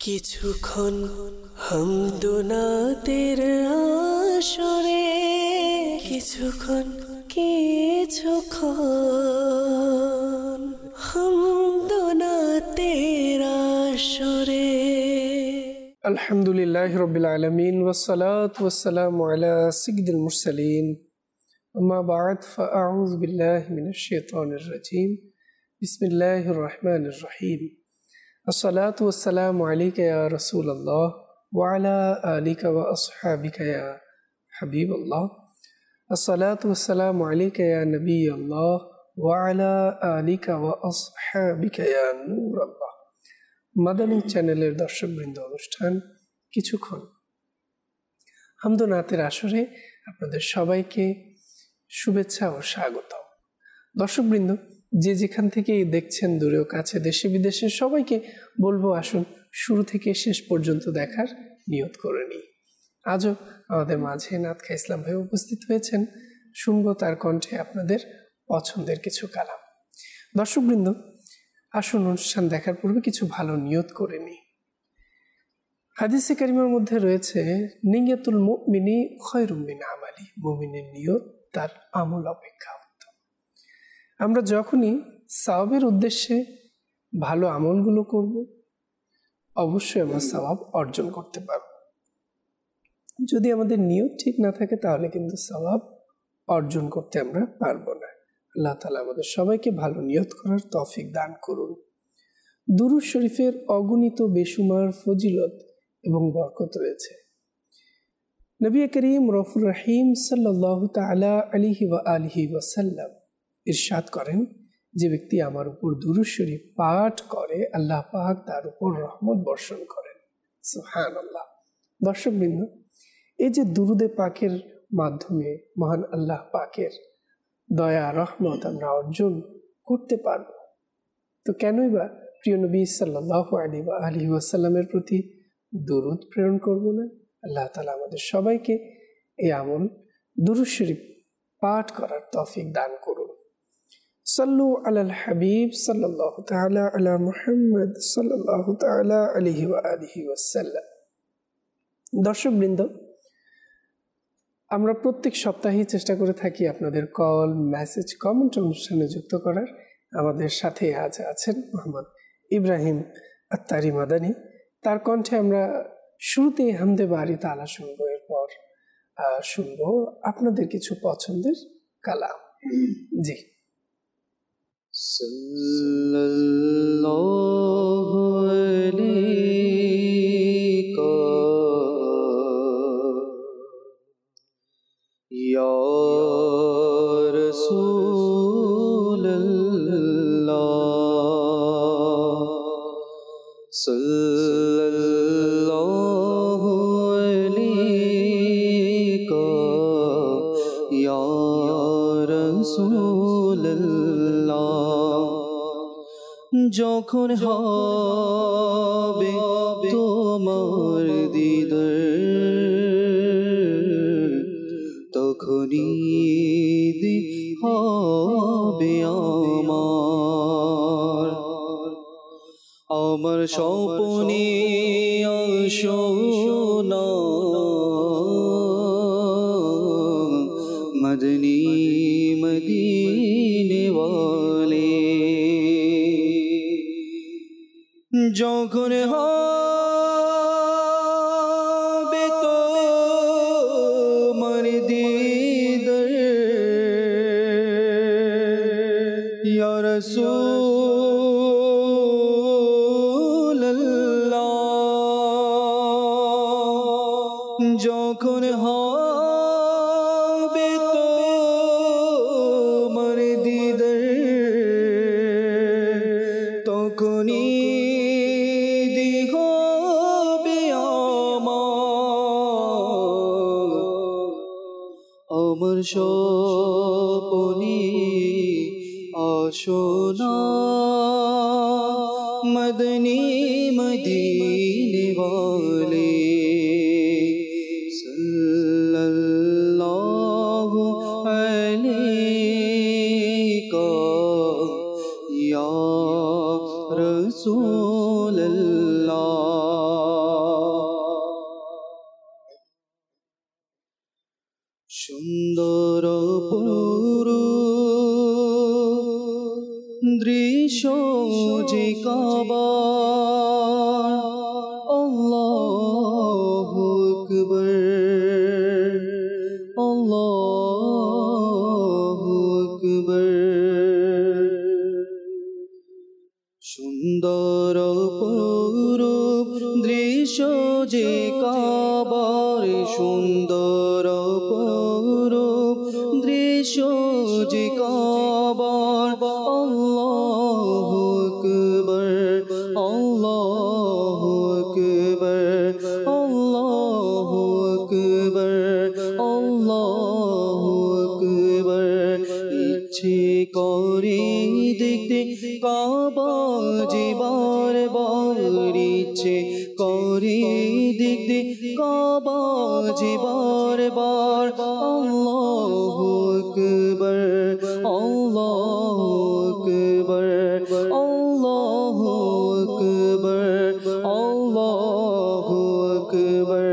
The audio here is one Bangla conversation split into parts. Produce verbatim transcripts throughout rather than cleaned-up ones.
কিছুক্ষণ হামদুনাতের আসরে, কিছুক্ষণ কিছুক্ষণ হামদুনাতের আসরে। আলহামদুলিল্লাহি রাব্বিল আলামিন ওয়াসসালাতু ওয়াসসালামু আলা সাইয়্যিদিল মুরসালিন, আম্মা বা'দ, ফাআউযু বিল্লাহি মিনাশ শাইতানির রাজীম। বিসমিল্লাহির রহমানির রহিম। আসসালাতু ওয়াসসালামু আলাইকা ইয়া রাসূলুল্লাহ ওয়া আলা আলিকা ওয়া আসহাবিকা ইয়া হাবিবাল্লাহ। আসসালাতু ওয়াসসালামু আলাইকা ইয়া নবিয়াল্লাহ ওয়া আলা আলিকা ওয়া আসহাবিকা ইয়া নূরাল্লাহ। মাদানী চ্যানেলের দর্শকবৃন্দ, অনুষ্ঠান কিছুক্ষণ হামদুনাতের আসরে আপনাদের সবাইকে শুভেচ্ছা ও স্বাগত। দর্শকবৃন্দ, যে যেখান থেকে দেখছেন, দূরেও কাছে, দেশে বিদেশে, সবাইকে বলবো আসুন শুরু থেকে শেষ পর্যন্ত দেখার নিয়ত করে নিই। আজও আমাদের মাঝে নাতখা ইসলাম ভাই উপস্থিত হয়েছেন। শুনবো তার কণ্ঠে আপনাদের পছন্দের কিছু কালাম। দর্শকবৃন্দ, আসুন অনুষ্ঠান দেখার পূর্বে কিছু ভালো নিয়ত করে নিই। হাদিসে কারিমার মধ্যে রয়েছে, নিয়তুল মুমিনি খায়রুম মিন আমালি, মুমিনের নিয়ত তার আমল অপেক্ষা উত্তম। আমরা যখনই সওয়াবের উদ্দেশ্যে ভালো আমলগুলো করব, অবশ্যই আমরা সওয়াব অর্জন করতে পারব। যদি আমাদের নিয়ত ঠিক না থাকে, তাহলে কিন্তু সওয়াব অর্জন করতে আমরা পারবো না। আল্লাহ তাআলা আমাদের সবাইকে ভালো নিয়ত করার তৌফিক দান করুন। দুরূদ শরীফের অগণিত বেশুমার ফজিলত এবং বরকত রয়েছে। নবী করিম রউফুর রহিম সাল্লাল্লাহু তাআলা আলাইহি ওয়া আলিহি ওয়াসাল্লাম ইরশাদ করেন, যে ব্যক্তি আমার উপর দুরূদ শরীফ পাঠ করে, আল্লাহ পাক তার উপর রহমত বর্ষণ করেন। সুবহানাল্লাহ। দর্শকবৃন্দ, এই যে দুরুদে পাকের মাধ্যমে মহান আল্লাহ পাকের দয়া রহমত আমরা অর্জন করতে পারব, তো কেনই বা প্রিয় নবী সাল্লাল্লাহু আলাইহি ওয়াসাল্লামের প্রতি দুরুদ প্রেরণ করব না? আল্লাহ তাআলা আমাদের সবাইকে এই আমল দুরূদ শরীফ পাঠ করার তৌফিক দান করুন। সাল্লু আলাল হাবিব সাল্লাল্লাহু তাআলা আলা মুহাম্মদ সাল্লাল্লাহু তাআলা আলাইহি ওয়া আলিহি ওয়াসাল্লাম। দর্শকবৃন্দ, আমরা প্রত্যেক সপ্তাহেই চেষ্টা করে থাকি আপনাদের কল, মেসেজ, কমেন্ট অনুষ্ঠানে যুক্ত করার। আমাদের সাথে আজ আছেন মোহাম্মদ ইব্রাহিম আত্তারি মাদানী। তার কণ্ঠে আমরা শুরুতেই হামদে বারি তাআলা শুনবো, এরপর শুনবো আপনাদের কিছু পছন্দের কালাম। জি। সাল্লাল্লাহু আলাইকা ইয়া রাসূলুল্লাহ, সাল্লাল্লাহু আলাইকা ইয়া রাসূলুল্লাহ। যখন হবে তোমার দিদার, তখনই হবে আমার আমার স্বপ্নে আসোনা, মদনী মদিনে ওয়ালে। যখন হবে তোমার দিদার, ইয়া রাসূলুল্লাহ, যখন হবে তোমার দিদার, তখনই আমার স্বপ্নে আসোনা, মদনী মদিনে ওয়ালে। সাল্লাল্লাহু আলাইকা ইয়া রাসূলুল্লাহ, দৃশ্য যে কাবা আল্লাহু আকবার আল্লাহু আকবার সুন্দর অপরূপ দৃশ্য যে কাবার সুন্দর অপরূপ দৃশ্য যে কাবার আল্লাহু আকবার আল্লাহু আকবার আল্লাহু আকবার আল্লাহু আকবার ইচ্ছে করে দেখতে কাবা যে বার বার ইচ্ছে করে দেখতে কাবা যে বার বার আল্লাহু আকবার আল্লাহু আকবার আল্লাহু আকবার আল্লাহু আকবার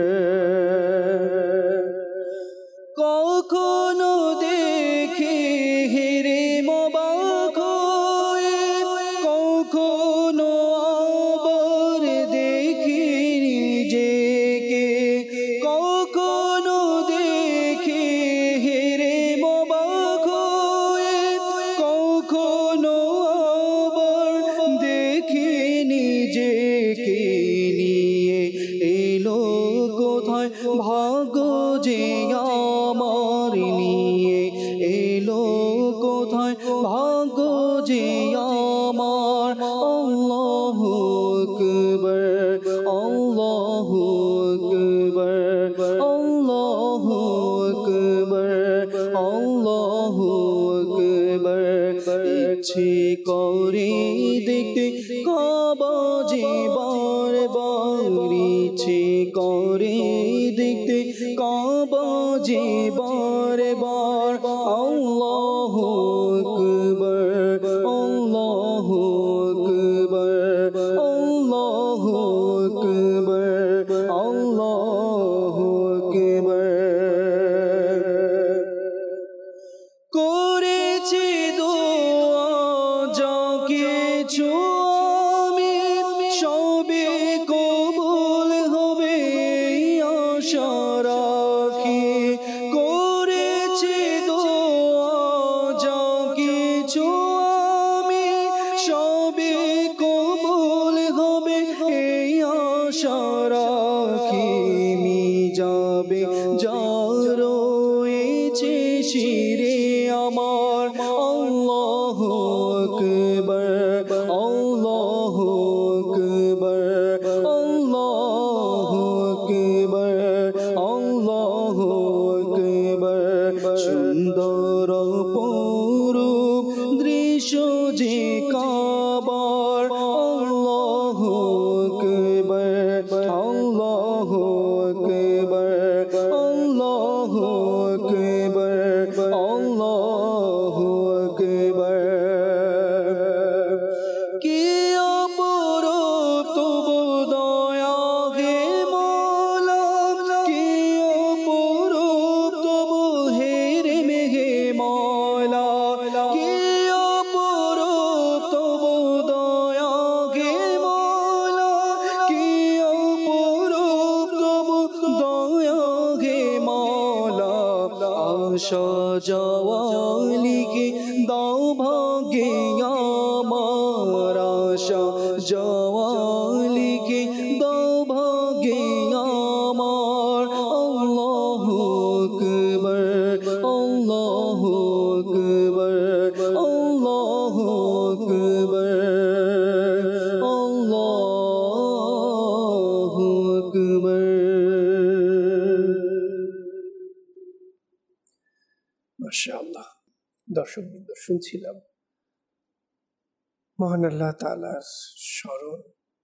কখনো দেখে হেরে মোবাক হয়ে কখনো আবার দেখি নিজেকে কখনো দেখে হেরে মোবাক হয়ে কখনো আবার দেখি নিজেকে নিয়ে এলো কোথায় ভাগ্য যে আমার নিয়ে এলো কোথায় ভাগ্য যে আমার আল্লাহু আকবার আল্লাহু আকবার আল্লাহু আকবার আল্লাহু আকবার ইচ্ছে করে দেখতে কাবা যে বার বার ইচ্ছে করে দেখতে কাবা যে বার বার আল্লাহু আকবার আল্লাহু আকবার আল্লাহু আকবার আল্লাহু আকবার করেছি দোয়া যা কিছু আমি সবে কবুল হবে আশা রাখি করেছি দোয়া যা কিছু আমি সবে কবুল হবে এই আশা রাখি মিজাবে যা রয়েছে শিরে আমার আল্লাহু আকবার আল্লাহু আকবার আল্লাহু আকবার আল্লাহু আকবার সুন্দর অপরূপ দৃশ্য যে কাবার আল্লাহু আকবার আল্লাহু আকবার আল্লাহু আকবার আল্লাহু আকবার কি অপরূপ তবু দয়া হে মওলা কি অপরূপ তবু হেরে মেঘে মওলা কি অপরূপ তবু দয়া হে মওলা কি অপরূপ তবু দয়া হে মওলা আশা যাওয়া লিখে দাও ভাগ্যে আমার আশা যাওয়া লিখে দাও ভাগ্যে আমার আল্লাহু আকবার আল্লাহু আকবার আল্লাহু আকবার আল্লাহু আকবার মাশাআল্লাহ। দর্শকবৃন্দ, শুনছিলাম মহান আল্লাহ তাআলার স্মরণ,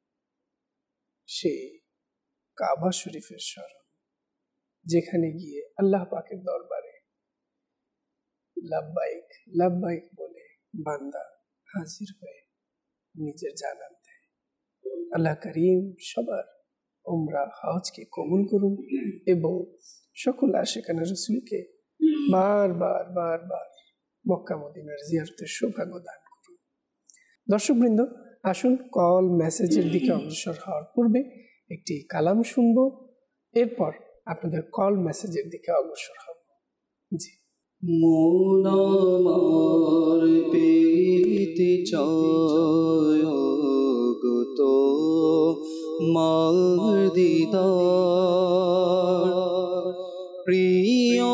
সেই কাবা শরীফের স্মরণ, যেখানে গিয়ে আল্লাহ পাকের দরবারে লাব্বাইক লাব্বাইক বলে বান্দা হাজির হয়ে নিজের জানান দেয়। আল্লাহ করিম সবার উমরা হজকে কবুল করুন এবং সকল আশিকানা রাসূলকে বার বার বার বার মক্কা মদিনার জিয়ারতের সৌভাগ্য দান করুন। দর্শকবৃন্দ, আসুন কল মেসেজের দিকে অগ্রসর হওয়ার পূর্বে একটি কালাম শুনব, এরপর আপনাদের কল মেসেজের দিকে অগ্রসর হব। জি। মন আমার পেতে চায় গো তো মার দিদার, প্রিয়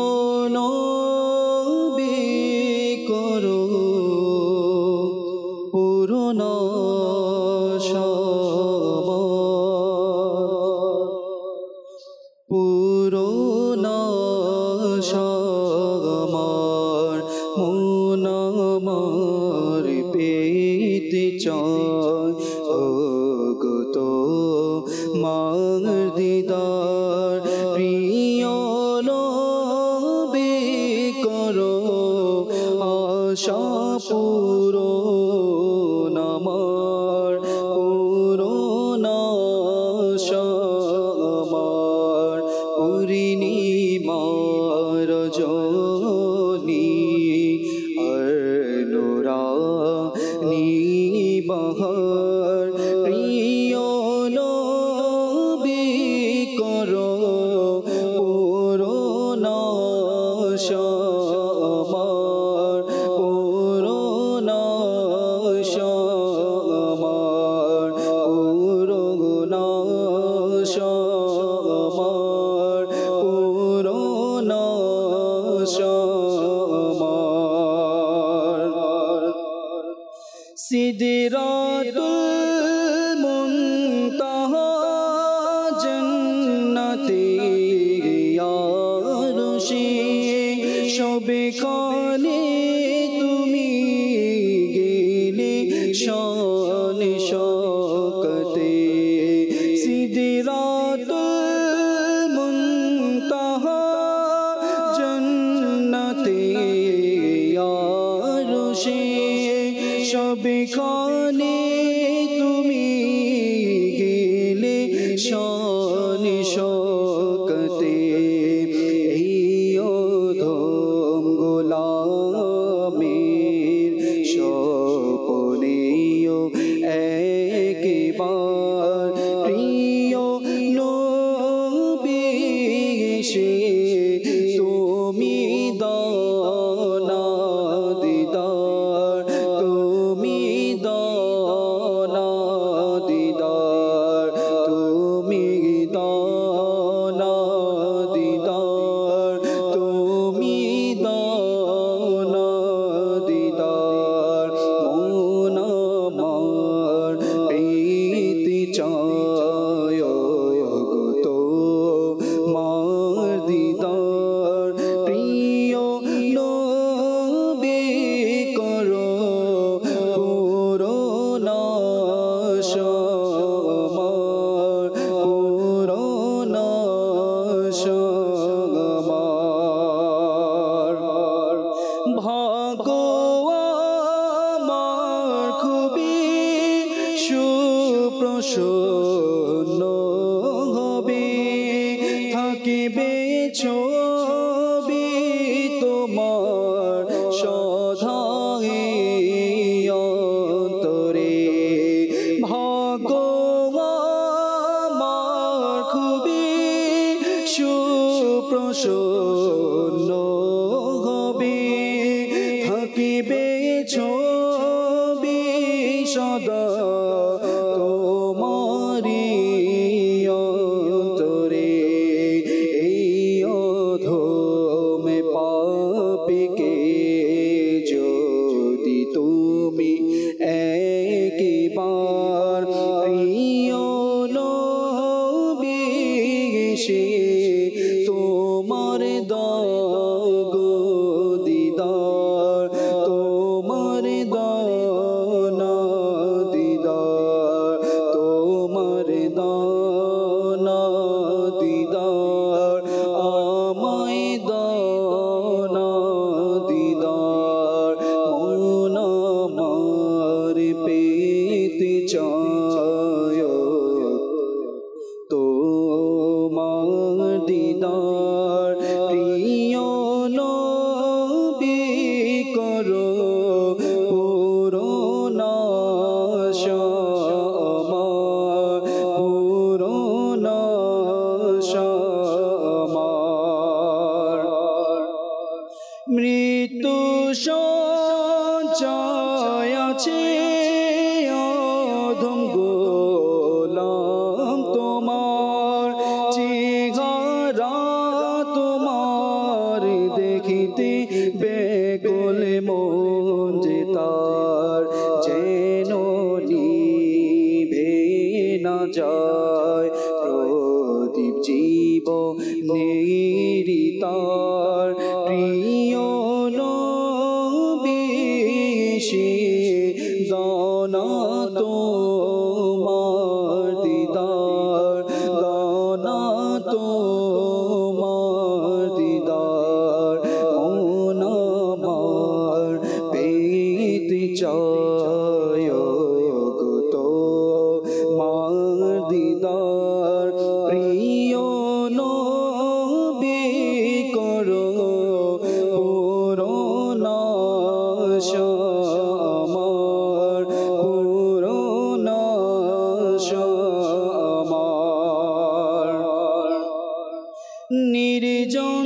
নবী করো পূরণ পূরণ আমার মন আমার পেতে চায় গো তো মার দিদার, প্রিয় নবী করো আশা পূরণ আমার, পূরণ আশা আমার, পূর্ণিমার রজনী আর নুরানি বাহার, প্রিয় নবী করো পূরণ আশা আমার, পূরণ আশা আমার, পূরণ আশা আমার, পূরণ আশা আমার। সিদরাতুল মুনতাহা জান্নাতে আরশে সবেখানে তুমি গেলে শান শওকতে, সিদরাতুল মুনতাহা জান্নাতে আরশে সবেখানে তুমি গেলে শান শওকতে, এই অধম গোলামের স্বপনেও একবার প্রিয় নবী এসে তুমি দানা দিদার, তুমি দানা দিদার, তুমি দানা দিদার, তুমি দানা দিদার, মন আমার পেতে চায় গো তো মার দিদার, প্রিয় নবী করো পূরণ আশা আমার, পূরণ আশা আমার। ভাগ্য আমার খুবই সুপ্রসন্ন হবে, থাকিবে ছবি তোমার সদাই অন্তরে, ভাগ্য আমার খুবই সুপ্রসন্ন হবে, থাকিবে ছবি সদা তোমারি অন্তরে, এই অধম পাপীকে যদি তুমি একবার প্রিয় নবী এসে তোমার দাগ দিদার, তোমার দানা দিদার, তোমার দানা দিদার, আমায় দানা দিদার, মন আমার পেতে চায় তোমার দিদার, প্রিয় নবী করো পূরণ দিদার প্রিয় নবী সে দানা তোমার দিদার দানা তোমার দিদার মন আমার পেতে চায় গো তোমার দিদার প্রিয় নবী করো পুরোনা আমার পুরোনা আমার নির্জন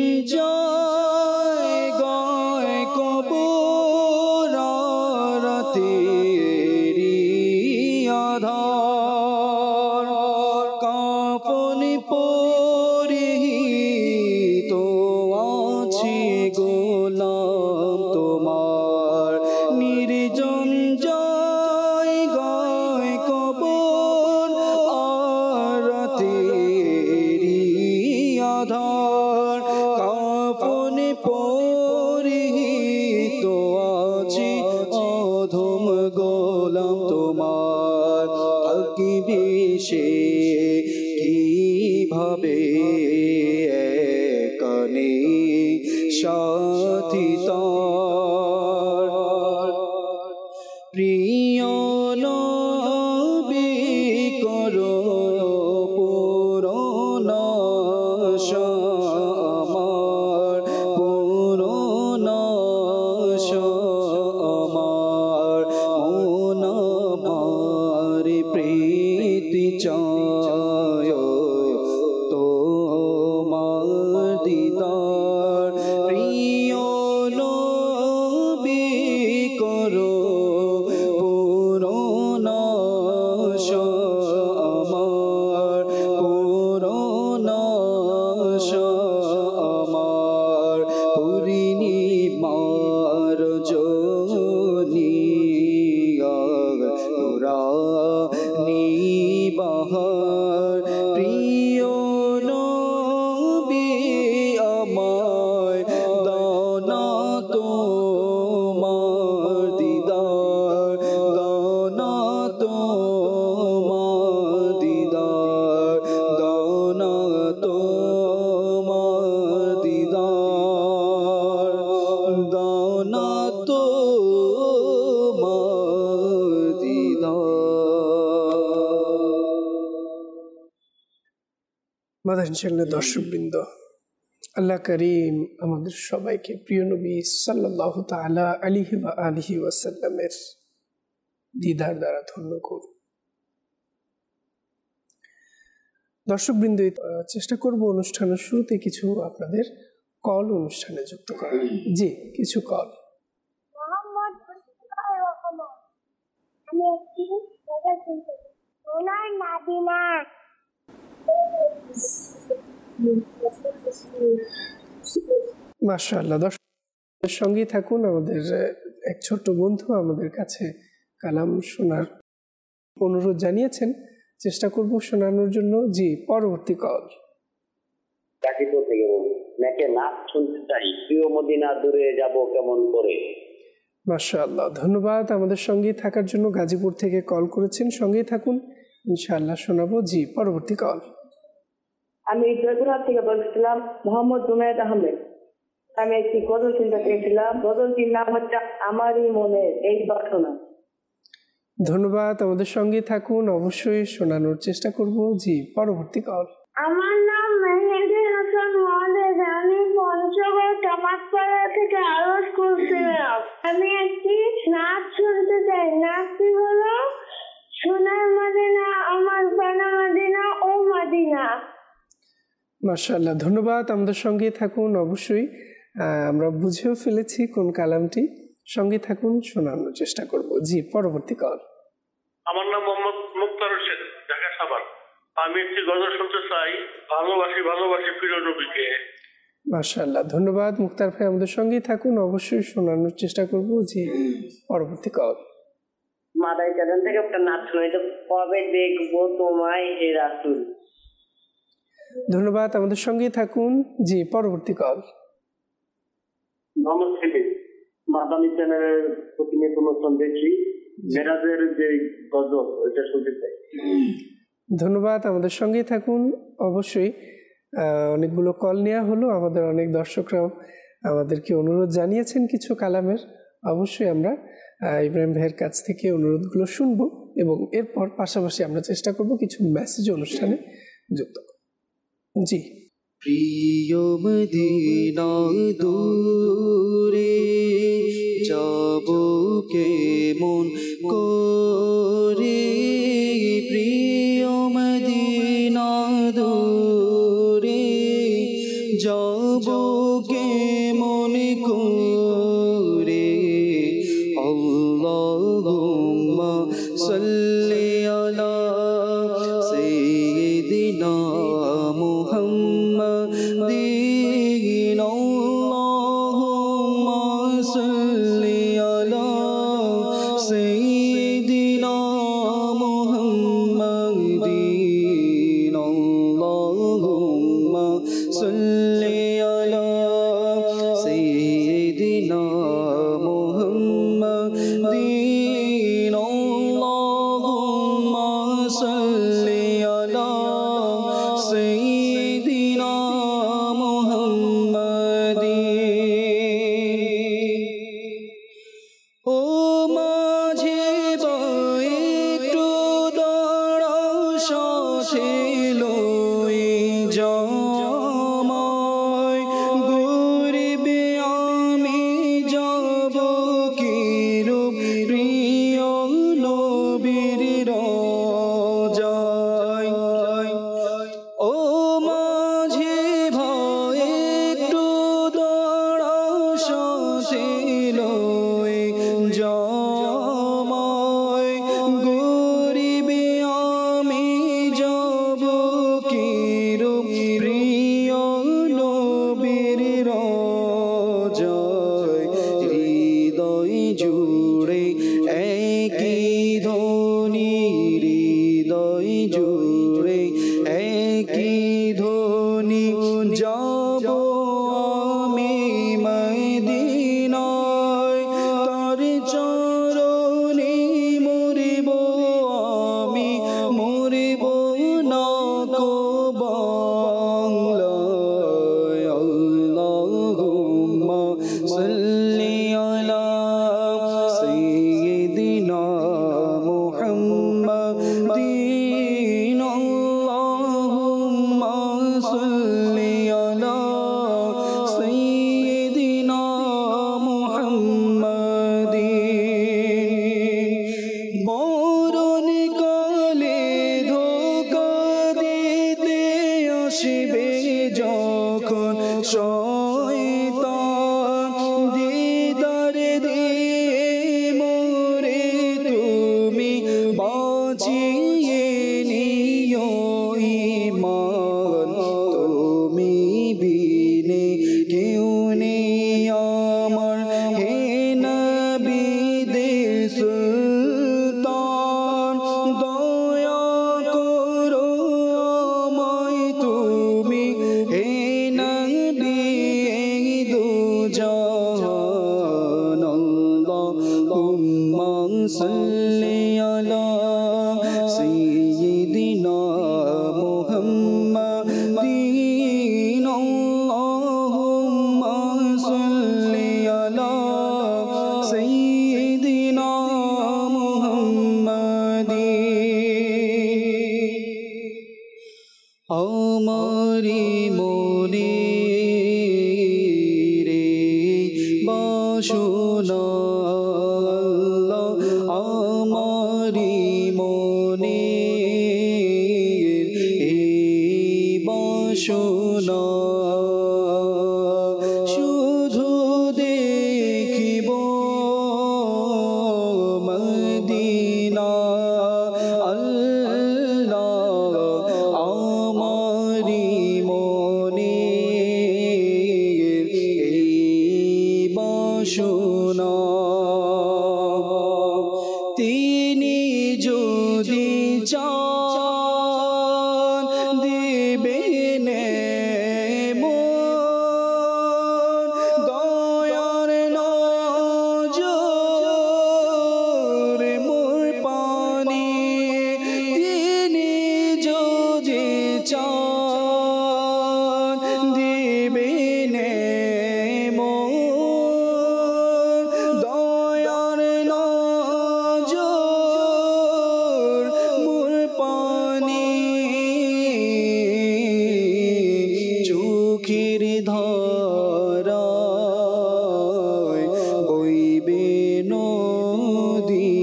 জায়গায় কবর রাতেরি আধার কাফন পরিহিত আছে গোলাম তোমার নির্জন জায়গায় কবর রাতেরি আধার কাফন পরিহিত আছে অধম গোলাম তোমার থাকিবে সে কিভাবে কানে সাথী তার প্রিয় নবী করো পুরোনা আমার পুরোনা আমার মন আমার প্রীতি চায় তোমার দিদার প্রিয় নবী করো পুরোনা আমার পুরোনা আমার পুরিনি মার জনি তোরা নিবাহার প্রিয় নবী আমায় দানা তোমার দিদার দানা তোমার দিদার দানা তোমার দিদার দানা তোমার দিদার। মাদানী চ্যানেলের দর্শকবৃন্দ, আল্লাহ করিম আমাদের সবাইকে প্রিয় নবী সাল্লাল্লাহু তাআলা আলাইহি ওয়া আলিহি ওয়াসাল্লামের দিদার দ্বারা ধন্য করুন। দর্শকবৃন্দ, চেষ্টা করব অনুষ্ঠানের শুরুতে কিছু আপনাদের কল অনুষ্ঠানে যুক্ত করা। জি, কিছু কল। মোহাম্মদ মুস্তাফা রহমান, আমি একটি কথা শুনতে সোনার নাদিনা। মাশাআল্লাহ, দর্শকের সঙ্গেই থাকুন। আমাদের এক ছোট্ট বন্ধু আমাদের কাছে কালাম শোনার অনুরোধ জানিয়েছেন, চেষ্টা করব শোনানোর জন্য। জি, পরবর্তী কল। গাজীপুর থেকে বলুন, নাকি নাচ শুনতে চাই, প্রিয় মদিনা দূরে যাব কেমন করে। মাশাআল্লাহ, ধন্যবাদ আমাদের সঙ্গেই থাকার জন্য। গাজীপুর থেকে কল করেছেন, সঙ্গেই থাকুন, ইনশাআল্লাহ শোনাবো। জি, পরবর্তী কল। আমি জয়পুরহাট থেকে বলছিলাম মোহাম্মদ জুনায়েদ আহমেদ। আমি একটি গজল শুনতে চেয়েছিলাম। গজলটির নাম হচ্ছে আমারই মনের এই ঘটনা। ধন্যবাদ, আমাদের সঙ্গে থাকুন, অবশ্যই শোনানোর চেষ্টা করব। জি, পরবর্তী কল। আমার নাম মেহেদি হাসান ওয়ালেদ, আমি পঞ্চগড় কামাতপাড়া থেকে আরজ করছিলাম। আমি একটি নাচ শুনতে চাই। নাচটি হলো সোনার মদিনা আমার বানা মদিনা ও মদিনা। মাশাআল্লাহ, ধন্যবাদ, আমাদের সঙ্গে থাকুন, অবশ্যই আমরা বুঝেও ফেলেছি কোন কালামটি। সঙ্গে থাকুন, শোনানোর চেষ্টা করব। জি, পরবর্তী কল। আমার নাম মোহাম্মদ মুক্তার হোসেন, ঢাকা সাভার। আমি একটি গজল শুনতে চাই, ভালোবাসি ভালোবাসি প্রিয় নবীকে। মাশাআল্লাহ, ধন্যবাদ মুক্তার ভাই, আমাদের সঙ্গেই থাকুন, অবশ্যই শোনানোর চেষ্টা করব। জি, পরবর্তী কল। মাদানী চ্যানেল থেকে একটা নাচ শুনেছে, কবে দেখবো তোমায় হে রাসূল। ধন্যবাদ, আমাদের সঙ্গেই থাকুন। জি, পরবর্তী কল। মোহাম্মদ সেলিম, মাদানী চ্যানেলের প্রতিনিয়ত অনুষ্ঠান দেখি, মেরাজের যে গজল ওইটা শুনতে চাই। ধন্যবাদ, আমাদের সঙ্গেই থাকুন। অবশ্যই অনেকগুলো কল নেওয়া হলো, আমাদের অনেক দর্শকরাও আমাদেরকে অনুরোধ জানিয়েছেন কিছু কালামের। অবশ্যই আমরা ইব্রাহিম ভাইয়ের কাছ থেকে অনুরোধগুলো শুনবো এবং এরপর পাশাপাশি আমরা চেষ্টা করব কিছু মেসেজ অনুষ্ঠানে যুক্ত। জি। প্রিয় মদিনা দূরে যাব কেমন করে, প্রিয় মদিনা দূরে যাব কেমন করে, আল্লাহুম্মা সাল্লি আলা সাইয়্যিদিনা মুহাম্মাদিন, আল্লাহুম্মা সাল্লি আলা সাইয়্যিদিনা মুহাম্মাদিন, আল্লাহুম্মা সাল্লি আলা সাইয়্যিদিনা মুহাম্মাদিন, আল্লাহুম্মা সাল্লি আলা সাইয়্যিদিনা মুহাম্মাদিন। ও মাঝে একটু দাঁড়াও, সাথে লয়ে যামায়, গরিবে আমি যাব কিরূপ, প্রিয় নবীর রওজায়। ও মাঝে ভাই একটু দাঁড়াও, সাথে লয়ে যামায়, গরিবে আমি যাব কিরূপ, প্রিয় নবীর রওজায়। হৃদয় জুড়ে একই ধ্বনি, হৃদয় জুড়ে একই ধ্বনি, যাব আমি মদিনায়, তার চরণে মরিব আমি, মরিব না কো বাংলায়। আল্লাহুম্মা সাল্লি আলা সাইয়্যিদিনা মুহাম্মাদিন, আল্লাহুম্মা সাল্লি আলা সাইয়্যিদিনা মুহাম্মাদিন। মরণ কালে ধোঁকা দিতে আসবে যখন শয়তান, দিদার দিয়ে মোরে তুমি বাঁচিয়ে নিও ঈমান, তুমি বিনে কেউ নেই আমার, হে নবীদের সুলতান, দয়া করো আমায় তুমি, হে নবী এই দুজাহান। আল্লাহুম্মা সাল্লি আলা সাইয়্যিদিনা মুহাম্মাদিন, আল্লাহুম্মা সাল্লি আলা সাইয়্যিদিনা মুহাম্মাদিন। আমারি মনে রে বাসনা, আমারি মনে বাসনা, শুধু দেখিব মদিনা। আল্লাহ আমারি মনে বাসনা, তিনি যদি চান দিবেন ধারায় বইবে নদী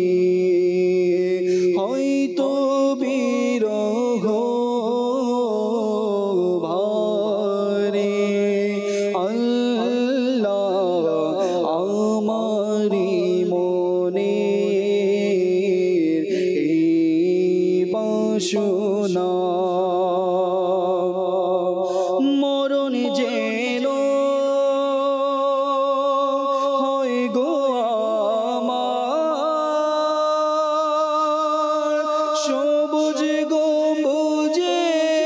হয়তো বিরহ ভারে আল্লাহ আমারি মনে এই বাসনা মরণ যেন হয় গো আমার সবুজ গম্বুজে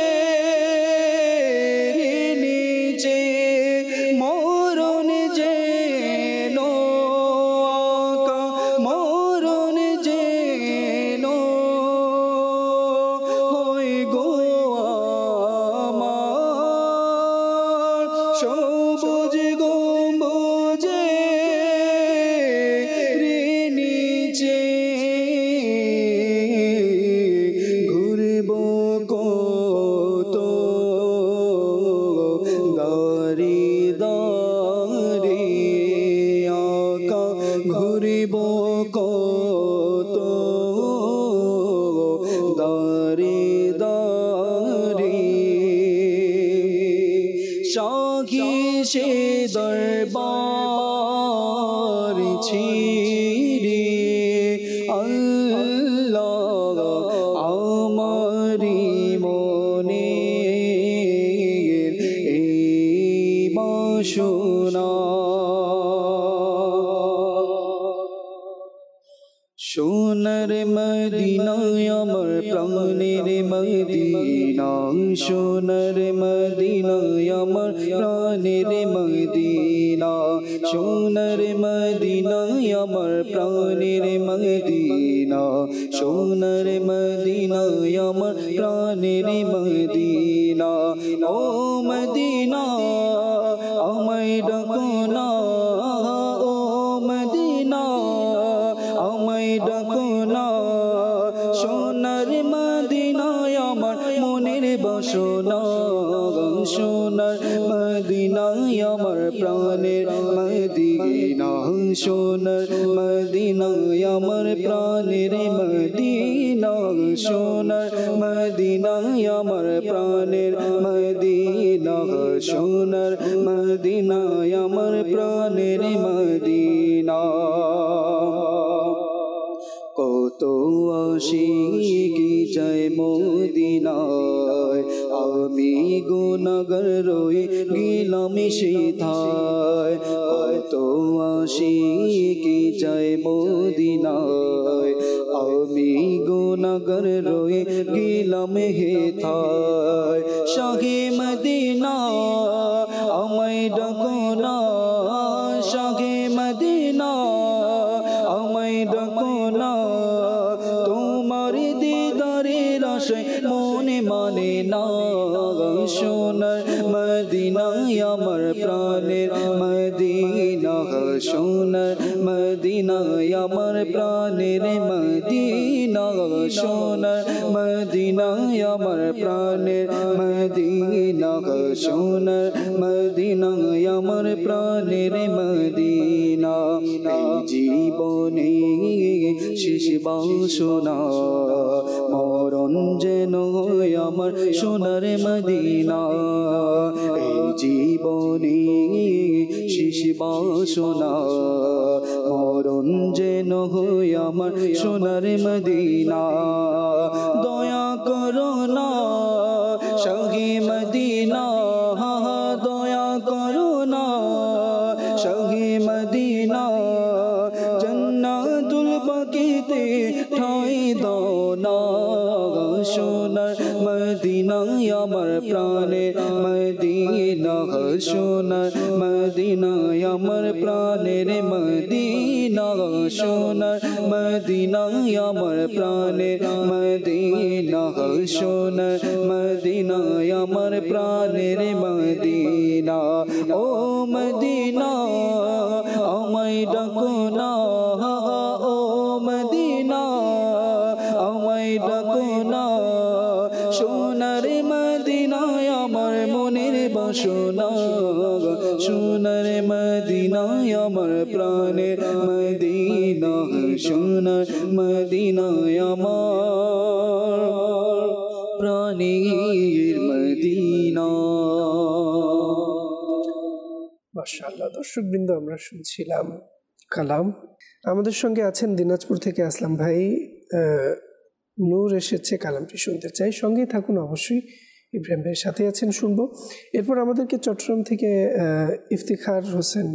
নিচে মরণ যেন আঁকা মরণ যেন হয় গো আমার সবুজ গম্বুজে নিচে ঘুরব কত দাঁড়ি দাঁড়ি আঁকা ঘুরব কত দাঁড়ি দাঁড়ি সাখী সে দরবার ছিড়ে আল্লাহ আমারি মনে এই বাসনা সোনার মদিনায় আমার প্রাণের মদিনা সোনার মদিনায় আমার প্রাণের মদিনা সোনার মদিনায় আমার প্রাণের মদিনা সোনার মদিনায় আমার প্রাণের মদিনা ও মদিনা আমায় ডাকো না ও মদিনা আমায় ডাকো না সোনার মদিনায় আমার মনের বাসনা সোনার মদিনায় আমার প্রাণের মদিনা সোনার মদিনায় আমার প্রাণের মদিনা সোনার মদিনায় আমার প্রাণের মদিনা সোনার মদিনায় আমার প্রাণের মদিনা কত আশিকি যায় মদিনায় আমি গুনাহগার রয়ে গেলাম সেথায় কত আশিকি যায় মদিনায় আমি গুনাহগার রয়ে গেলাম হেথায় শাহে মদিনা আমায় ডাকো না শাহে মদিনা আমায় ডাকো না তোমার দিদারের আশায় মনে মানে না সোনার মদিনায় আমার প্রাণের মদিনা সোনার মদিনায় আমার প্রাণের মদিনা সোনার মদিনায় আমার প্রাণের মদিনা সোনার মদিনায় আমার প্রাণের মদিনা এই জীবনে শেষ বাসনা মরণ যেন আমার সোনার মদিনা এই জীবনে শেষ বাসনা মরণ যেন আমার সোনার মদিনা দয়া করো না শাহে মদিনা দয়া করো না শাহে মদিনা জান্নাতুল বাকিতে ঠাই দাও না সোনার মদিনায় আমার প্রাণের মদিনা সোনার মদিনায় আমার প্রাণের মদিনা সোনার মদিনায় আমার প্রাণের মদিনা সোনার মদিনায় আমার প্রাণের মদিনা ও মদিনা আমায় ডাকো না ও মদিনা আমায় ডাকো না সোনার মদিনা মদিনায় আমার মনের বাসনা সোনার মদিনায় আমার প্রাণের মদিনা সোনার মদিনায় আমার প্রাণের মদিনা। মাশাআল্লাহ। দর্শকবৃন্দ, আমরা শুনছিলাম কালাম। আমাদের সঙ্গে আছেন দিনাজপুর থেকে আসলাম ভাই। নূর এসেছে, কালামটি শুনতে চাই। সঙ্গেই থাকুন অবশ্যই। ইব্রাহিম ভাইয়ের সাথে আছেন, শুনবো। এরপর আমাদেরকে চট্টগ্রাম থেকে ইফতিখার হোসেন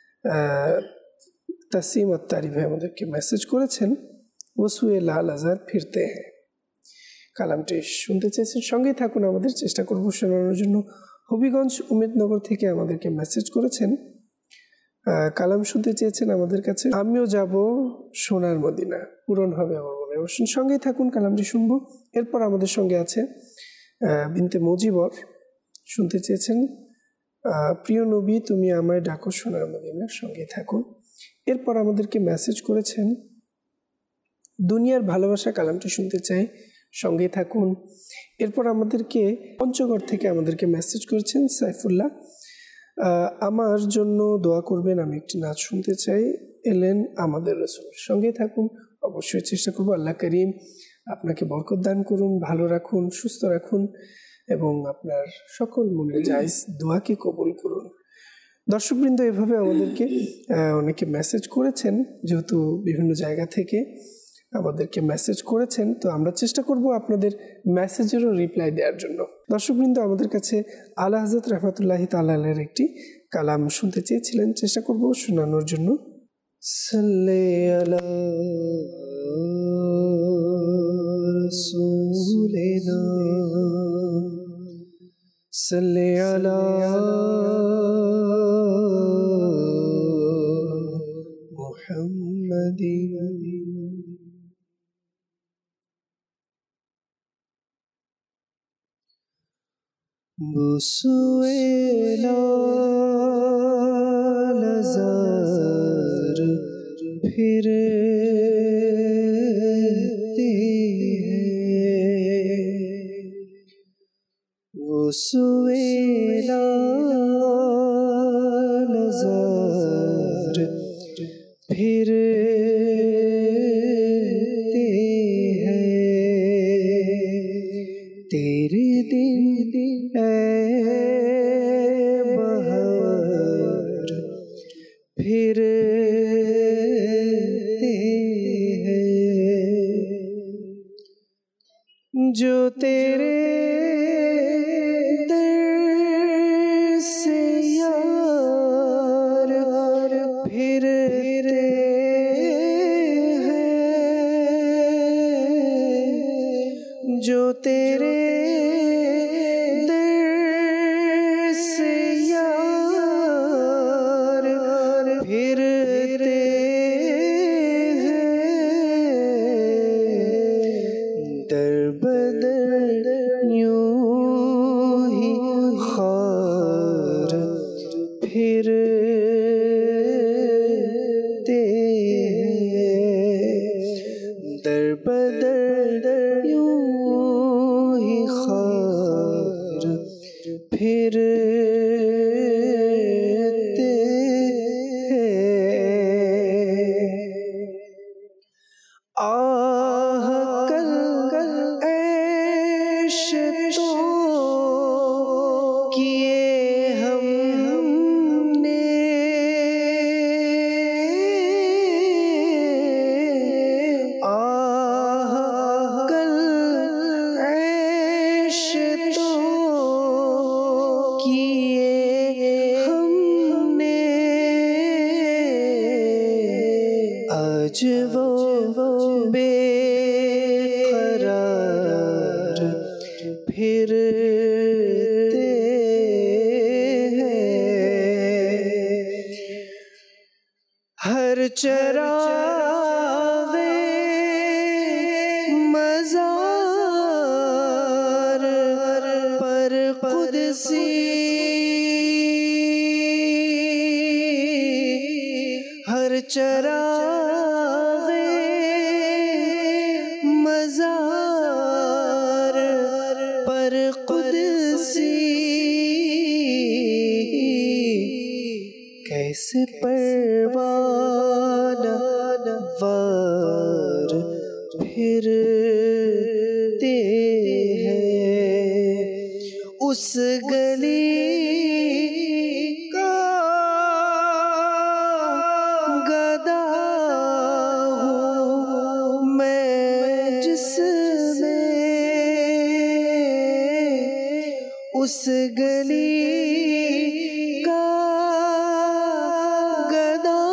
তাসিম আত্তারি ভাই আমাদেরকে মেসেজ করেছেন, ওসুয়ে লাল আজার ফিরতে হ্যাঁ, কালামটি শুনতে চেয়েছেন। সঙ্গেই থাকুন, আমাদের চেষ্টা করব শোনানোর জন্য। হবিগঞ্জ উমেদনগর থেকে আমাদেরকে মেসেজ করেছেন, কালাম শুনতে চেয়েছেন আমাদের কাছে। আমিও যাব সোনার মদিনা, পূরণ হবে আমার মনে। অবশ্যই সঙ্গেই থাকুন, কালামটি শুনবো। এরপর আমাদের সঙ্গে আছে বিনতে মুজিবর, শুনতে চেয়েছেন প্রিয় নবী তুমি আমায় ডাকো সোনার মদিনা, সঙ্গেই থাকুন। এরপর আমাদেরকে মেসেজ করেছেন দুনিয়ার ভালোবাসা, কালামটি শুনতে চাই, সঙ্গেই থাকুন। এরপর আমাদেরকে পঞ্চগড় থেকে আমাদেরকে মেসেজ করেছেন সাইফুল্লাহ, আমার জন্য দোয়া করবেন, আমি একটি নাচ শুনতে চাই, এলেন আমাদের রাসূল, সঙ্গেই থাকুন। অবশ্যই চেষ্টা করব। আল্লাহ করিম আপনাকে বরকত দান করুন, ভালো রাখুন, সুস্থ রাখুন এবং আপনার সকল মনে জায়েজ দোয়াকে কবুল করুন। দর্শকবৃন্দ, এভাবে আমাদেরকে অনেকে মেসেজ করেছেন, যেহেতু বিভিন্ন জায়গা থেকে আমাদেরকে মেসেজ করেছেন, তো আমরা চেষ্টা করব আপনাদের মেসেজেরও রিপ্লাই দেওয়ার জন্য। দর্শকবৃন্দ, আমাদের কাছে আলা হযরত রাহমাতুল্লাহি তাআলা আলাইহির একটি কালাম শুনতে চেয়েছিলেন, চেষ্টা করব শোনানোর জন্য। সাল্লি আলা রাসূলিনা সাল্লি আলা মুহাম্মাদিন। বুসুয়ে লাল আজার फिरते हैं, बुसुए लाल आज़ार फिरते हैं, तेरे दिन ऐ बहार फिरते हैं, जो तेरे दर से यार फिरते हैं, जो तेरे दर से यार फिरते हैं, दर बदर यूं ही खार फिरते हैं, दर बदर यूं ही खार फिरते हैं। आह कल कल ऐश तो किए हमने, आह कल ऐश तो किए हमने, आज वो बेकरार फिरते हैं, हर चरागे मज़ार पर कुदसी, हर चरागे मज़ार पर कुदसी सी कैसे परवाना वार फिरते हैं उस गली का गदा हूँ मैं जिसमें उस गली का गदा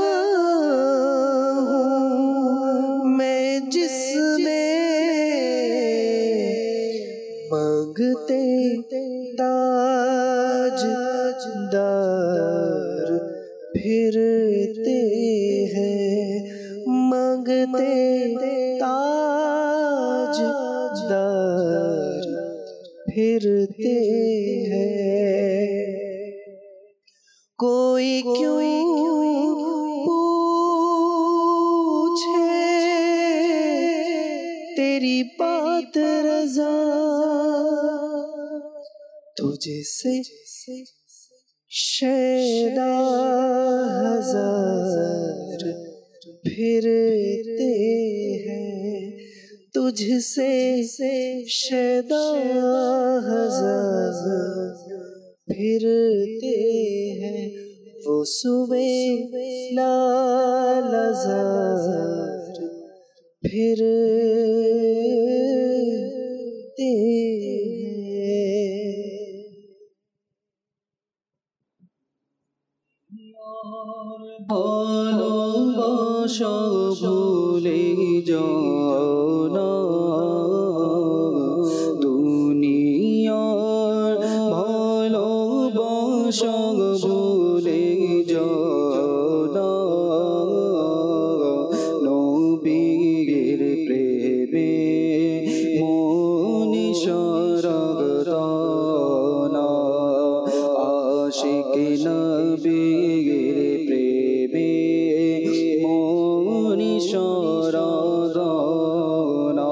हूँ मैं जिसमें मांगते ताज दार फिरते हैं मांगते ताज दार फिरते हैं कोई क्यों पूछे तेरी बात रज़ा तुझे से शैदा हजार फिरते हैं तुझसे शैदा हजार फिरते हैं वो सुबह लालजार फिरते ভালোবাসা ভুলে যাও না দুনিয়ার ভালোবাসা ভুলে যাও না নবীর প্রেমে মন সারা না আশিক নবীর প্রেমে মন সারা না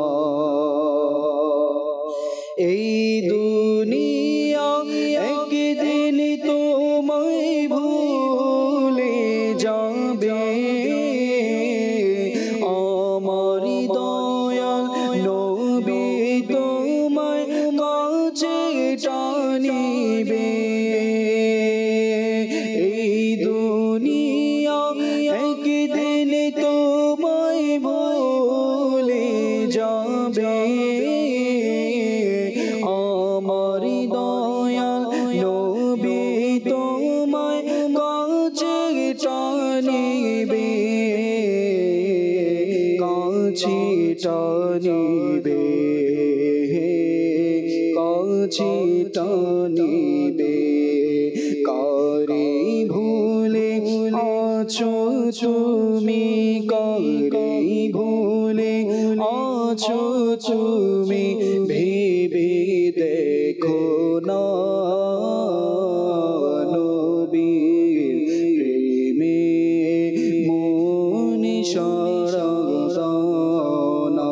এই দুনিয়া একদিন তোমায় ভুলে যাবে আমার দয়াল নবী তোমায় কাছে টানিবে এই দুনিয়া একদিন তোমায় ভুলে যাবে আমার দয়াল নবী তোমায় কাছে টানিবে কাছে টানিবে কাছে টানিবে কারে ভুলে আছো তুমি কারে ভুলে আছো তুমি ভেবে দেখো না নবীর প্রেমে মন সারা না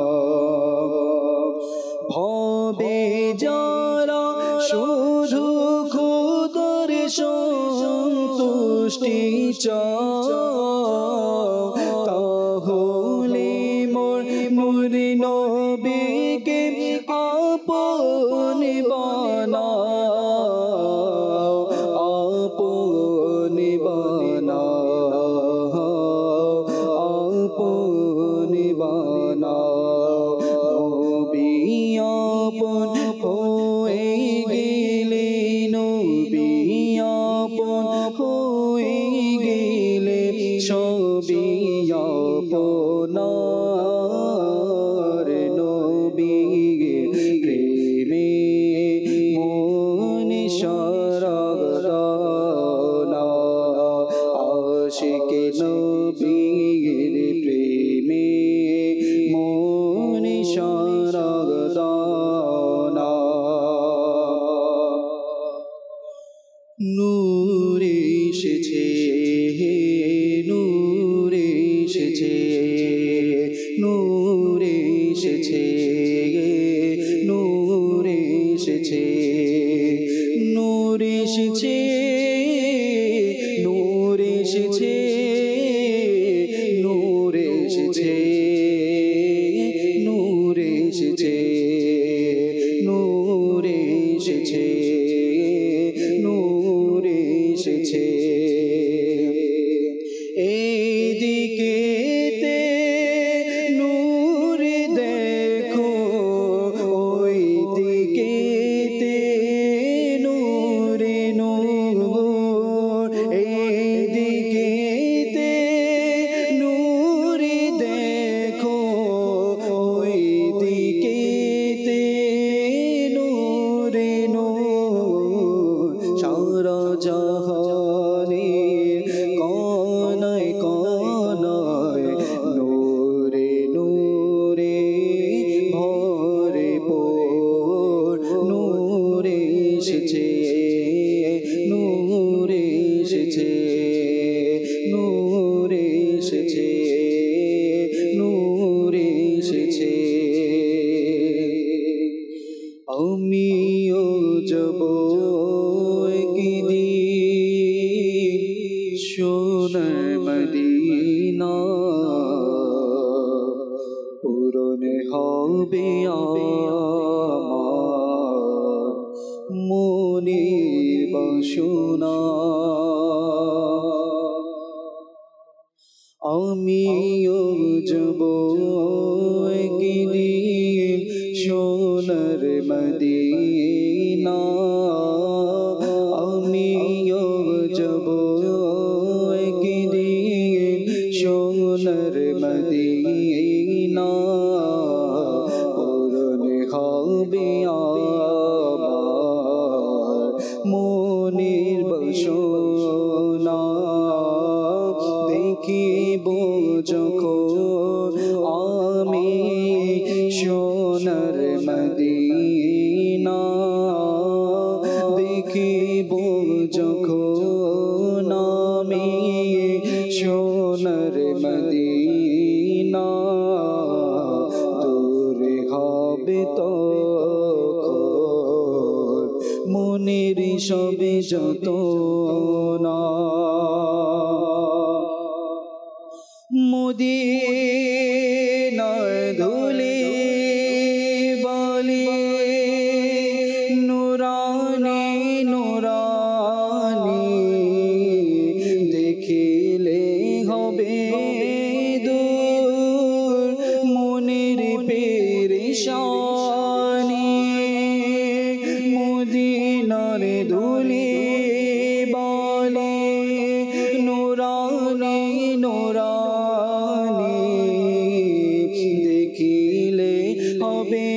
ভবে যারা শুধু খোদার সন্তুষ্টি চাও তাহলে মোর মোর নবীকে আপন বানাও আপন বানাও আপন বানাও নবী আপন হয়ে গেলে নবী আপন হয়ে গেলে সবই আপনার নবীর প্রেমে মন সারা না আশিক নবীর প্রেমে মন সারা না নূর এসেছে নূর এসেছে নূর এসেছে নূর এসেছে নূর এসেছে নূর এসেছে নূর এসেছে নূর এসেছে নূর এসেছে নূর এসেছে এইদিকেতে নূর দেখো ওই দিকেতে নূর নূর এইদিকেতে নূর দেখো ওই দিকেতে নূর নূর সারা জাহানের কোনায় কোনায় নূরে নূরে ভরে পোর নূর এসেছে নূর এসেছে নূর এসেছে নূর এসেছে আমিও যাব একদিন সোনার মদিনা পূরণ হবে আমার মনের বাসনা আমিও যাব একদিন সোনার মদিনা আমিও যাব একদিন সোনার মদিনা পূরণ হবে আমার মনের বাসনা দেখিব যখন আমি সোনার মদিনা দেখিব যখন আমি সোনার মদিনা দূরে হবে তখন মনের সবে যত না মদিনার ধুলি বলি নুরানি নুরানি দেখিলে হবে দূর মনের পেরেশানি মদিনার ধুলি বলি নুরানি নুরানি দেখিলে হবে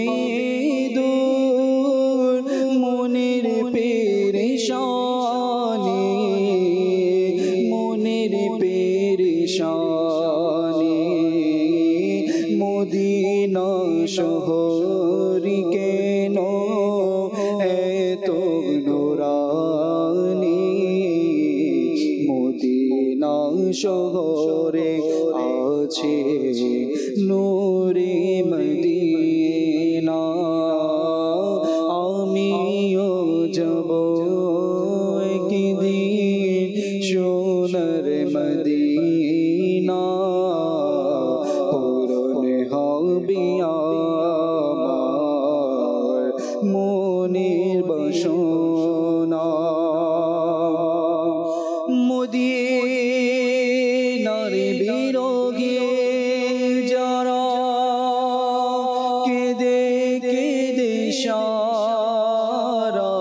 দূর মনের পেরেশানি মনের পেরেশানি মদিনা শহরে কেন এত নুরানি মদিনা শহরে আছে নূরে মদিনা আমিও যাব একদিন সোনার মদিনা পূরণ হবে আমার মনের বাসনা মদিনার বিরোগী যারা কেঁদে কেঁদে সারা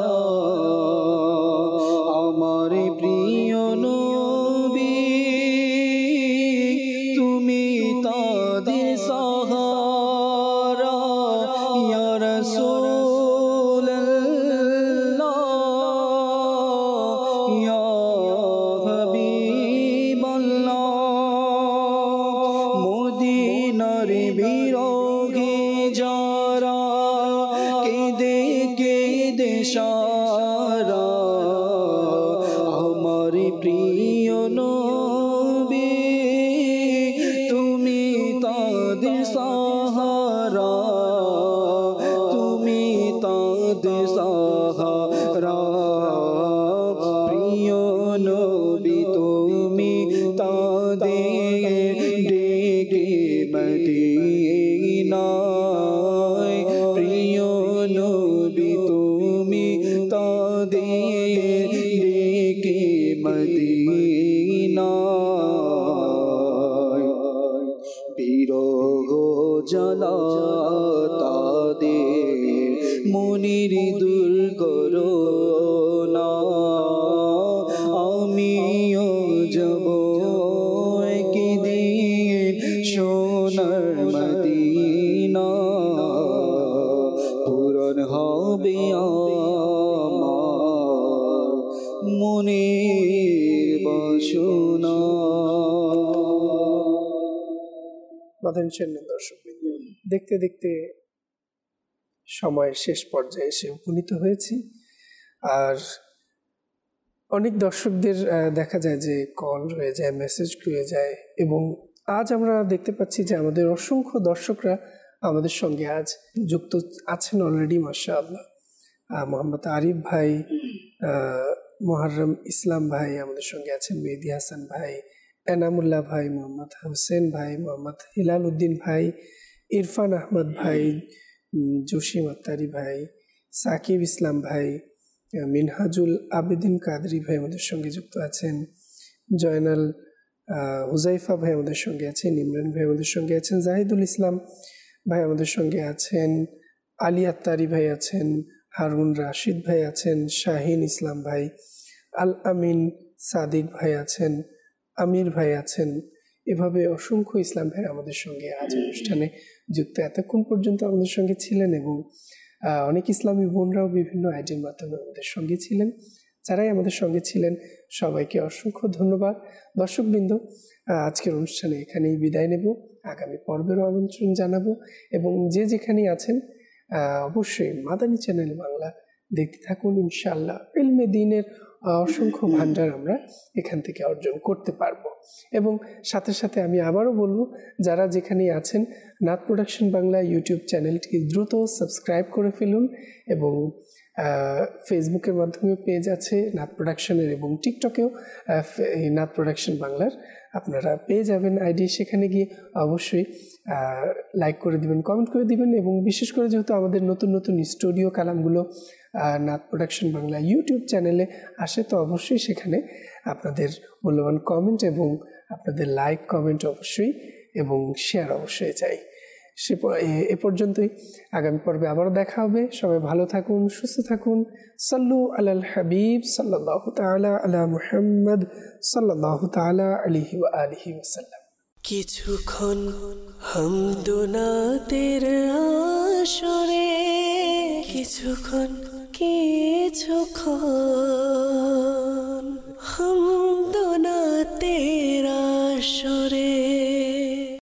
আমার প্রিয় নবী তুমি তাদের সাহারা ইয়া রাসূলুল্লাহ ইয়া হাবিবাল্লাহ মদিনার বিরোগী যারা কেঁদে কেঁদে সারা আমার প্রিয় নবী তুমি তাদের সাহারা তুমি তাদের সাহারা তাদের ডেকে মদিনায় বিরহ জ্বালা তাদের মনির দূর করো না আমিও যাব একদিন সোনার মদিনা পূরণ হবে আমার মনের বাসনা। মাদানী চ্যানেল দর্শক দেখতে দেখতে সময়ের শেষ পর্যায়ে এসে উপনীত হয়েছি। আর অনেক দর্শকদের দেখা যায় যে কল রয়ে যায়, মেসেজ রয়ে যায়, এবং আজ আমরা দেখতে পাচ্ছি যে আমাদের অসংখ্য দর্শকরা আমাদের সঙ্গে আজ যুক্ত আছেন অলরেডি। মাশাআল্লাহ, মোহাম্মদ আরিফ ভাই, মোহাররম ইসলাম ভাই আমাদের সঙ্গে আছেন, মেহেদি হাসান ভাই, এনামুল্লাহ ভাই, মোহাম্মদ হোসেন ভাই, মোহাম্মদ হিলাল উদ্দিন ভাই, ইরফান আহমদ ভাই, জসিম আত্তারি ভাই, সাকিব ইসলাম ভাই, মিনহাজুল আবেদিন কাদরি ভাই আমাদের সঙ্গে যুক্ত আছেন, জয়নাল হুজাইফা ভাই আমাদের সঙ্গে আছেন, ইমরান ভাই আমাদের সঙ্গে আছেন, জাহিদুল ইসলাম ভাই আমাদের সঙ্গে আছেন, আলী আত্তারি ভাই আছেন, হারুন রাশিদ ভাই আছেন, শাহিন ইসলাম ভাই, আল আমিন সাদিক ভাই আছেন, আমির ভাই আছেন। এভাবে অসংখ্য ইসলাম ভাই আমাদের সঙ্গে আজ অনুষ্ঠানে যুক্ত এতক্ষণ পর্যন্ত আমাদের সঙ্গে ছিলেন, এবং অনেক ইসলামী বোনরাও বিভিন্ন আইডির মাধ্যমে আমাদের সঙ্গে ছিলেন। যারাই আমাদের সঙ্গে ছিলেন সবাইকে অসংখ্য ধন্যবাদ। দর্শকবৃন্দ, আজকের অনুষ্ঠানে এখানেই বিদায় নেব, আগামী পর্বেরও আমন্ত্রণ জানাবো, এবং যে যেখানেই আছেন অবশ্যই মাদানী চ্যানেল বাংলা দেখতে থাকুন। ইনশাআল্লাহ ইলমে দ্বীনের অসংখ্য ভান্ডার আমরা এখান থেকে অর্জন করতে পারবো। এবং সাথে সাথে আমি আবারও বলবো, যারা যেখানেই আছেন নাথ প্রোডাকশন বাংলা ইউটিউব চ্যানেলটি দ্রুত সাবস্ক্রাইব করে ফেলুন, এবং ফেসবুকের মাধ্যমে পেজ আছে নাথ প্রোডাকশনের, এবং টিকটকেও নাথ প্রোডাকশন বাংলার আপনারা পেয়ে যাবেন আইডি। সেখানে গিয়ে অবশ্যই লাইক করে দিবেন, কমেন্ট করে দিবেন, এবং বিশেষ করে যেহেতু আমাদের নতুন নতুন স্টুডিও কালামগুলো নাথ প্রোডাকশন বাংলা ইউটিউব চ্যানেলে আসে, তো অবশ্যই সেখানে আপনাদের মূল্যবান কমেন্ট এবং আপনাদের লাইক কমেন্ট অবশ্যই এবং শেয়ার অবশ্যই চাই। সে এ পর্যন্তই, আগামী পর্বে আবারও দেখা হবে। সবাই ভালো থাকুন, সুস্থ থাকুন। সাল্লু আলাল হাবিব সাল্লাল্লাহু তাআলা আলা মুহাম্মদ সাল্লাল্লাহু তাআলা আলাইহি ওয়া আলিহি ওয়াসাল্লাম। কিছুক্ষণ হামদুনাতের আসরে, কিছুক্ষণ কিছুক্ষণ হামদ